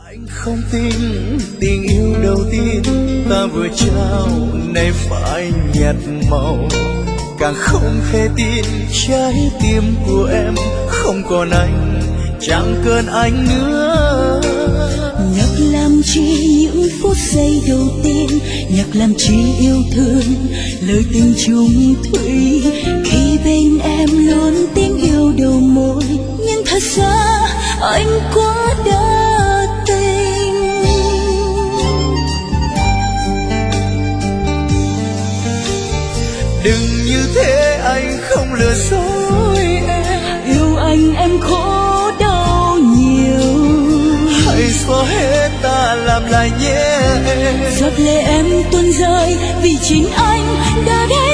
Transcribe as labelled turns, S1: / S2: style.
S1: Anh không tin tình yêu đầu tiên ta vừa trao nay phải nhạt màu, càng không thể tin trái tim của em không còn anh, chẳng cần anh nữa.
S2: Nhắc làm chi những phút giây đầu tiên, nhắc làm chi yêu thương lời tình chung thủy, khi bên em luôn tiếng yêu đầu môi, nhưng thật ra anh quá đa tình.
S1: Đừng như thế anh không lừa dối em,
S2: yêu anh em khổ đau nhiều,
S1: hãy xóa hết ta làm lại nhé.
S2: giọt lệ em tuôn rơi vì chính anh đã đến.